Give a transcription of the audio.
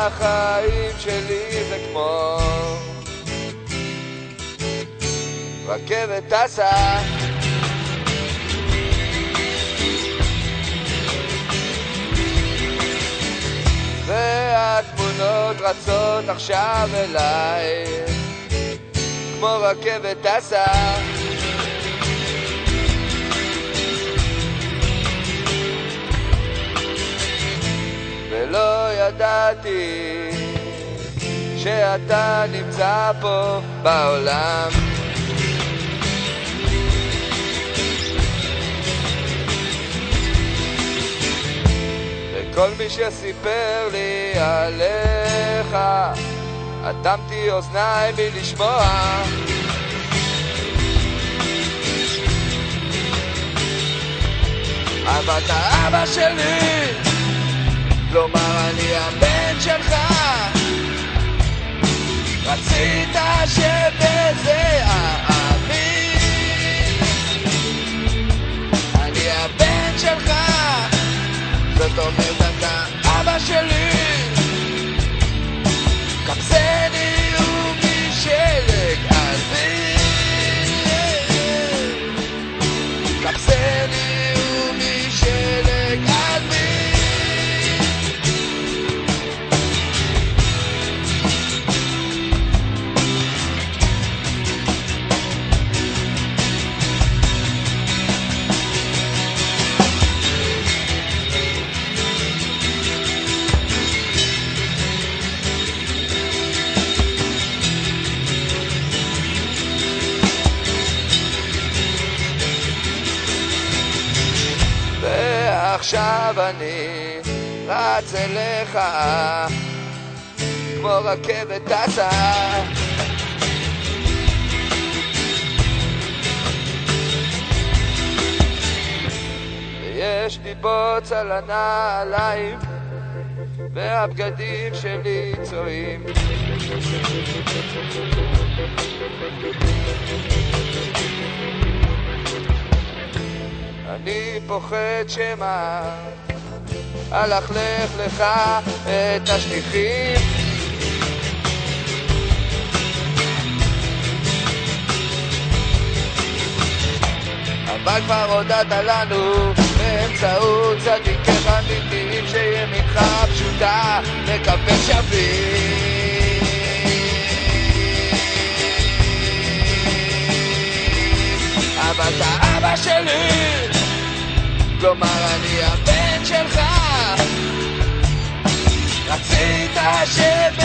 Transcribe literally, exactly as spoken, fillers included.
החיים שלי זה כמו רכבת טסה, והתמונות רצות עכשיו אליי כמו רכבת טסה, ולא ידעתי שאתה נמצא פה בעולם. וכל מי שסיפר לי עליך אטמתי אוזניי מלשמוע, אבל אתה אבא שלי, כלומר אני הבן שלך, רצית שבזה אאמין, אני הבן שלך, זאת אומרת אתה אבא שלי, קפצני ומשלג עזים, קפצני ומשלג עזים. עכשיו אני רץ אליך כמו רכבת טסה, ויש לי בוץ על הנעליים והבגדים שלי צועים, אני פוחד שמה הלכלך לך את השליחים, אבל כבר הודעת לנו באמצעות צדיקיך אמיתיים שימינך פשוטה מקבל שווים, אבל אתה אבא שלי, כלומר אני הבן שלך, רצית שב